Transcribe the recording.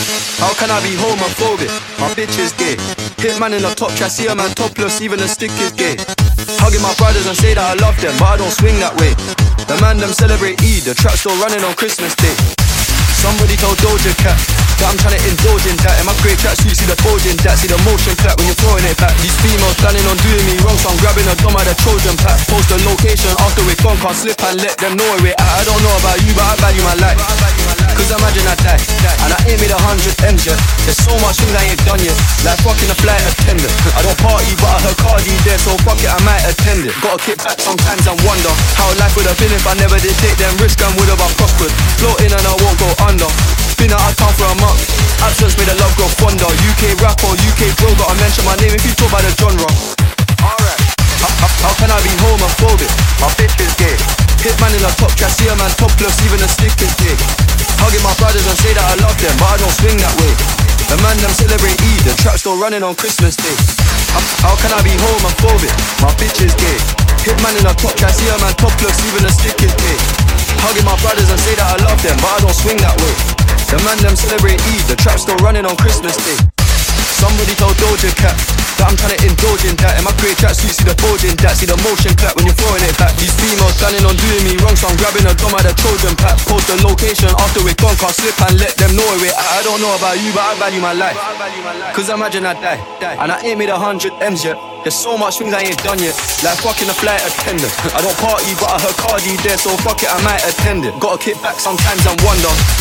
How can I be homophobic? My bitch is gay. Hitman in the top try, see a man topless, even the stick is gay. Hugging my brothers and say that I love them, but I don't swing that way. The man them celebrate Eid, the trap still running on Christmas Day. Somebody told Doja Cat that I'm trying to indulge in that. In my grey tracksuit, see the bulge in that. See the motion clap when you're throwing it back. These females planning on doing me wrong, so I'm grabbing a dome at the Trojan pack. Post the location after we're gone, can't slip and let them know where we're at. I don't know about you, but I value my life. Cause imagine I die, and I ain't made 100 M's yet. There's so much things I ain't done yet, like fucking a flight attendant. I don't party, but I heard Cardi there, so fuck it, I might attend it. Gotta kick back sometimes and wonder how life would have been if I never did take them risks and would have I prospered. Floating and I won't go under. Been out of town for a month. Absence made the love grow fonder. UK rapper, UK bro, gotta mention my name if you talk about the genre. Alright. How can I be homophobic? My bitch is gay. Hitman in the top try, see a man topless, even the stick is gay. Hugging my brothers and say that I love them, but I don't swing that way. The man them celebrate Eid, the trap still running on Christmas Day. How can I be homophobic? My bitch is gay. Hitman in the top try, see a man topless, even the stick is gay. Hugging my brothers and say that I love them, but I don't swing that way. The man them celebrate Eid, the trap still running on Christmas Day. Somebody told Doja Cat that I'm trying to indulge in that. In my grey tracksuit, see the bulge in that. See the motion clap when you're throwing it back. These females planning on doing me wrong, so I'm grabbing a dome at the Trojan pack. Post the location after we're gone, can't slip and let them know where we're at. I don't know about you, but I value my life. Cause imagine I die, and I ain't made 100 M's yet. There's so much things I ain't done yet, like fucking a flight attendant. I don't party, but I heard Cardi there, so fuck it, I might attend it. Gotta kick back sometimes and wonder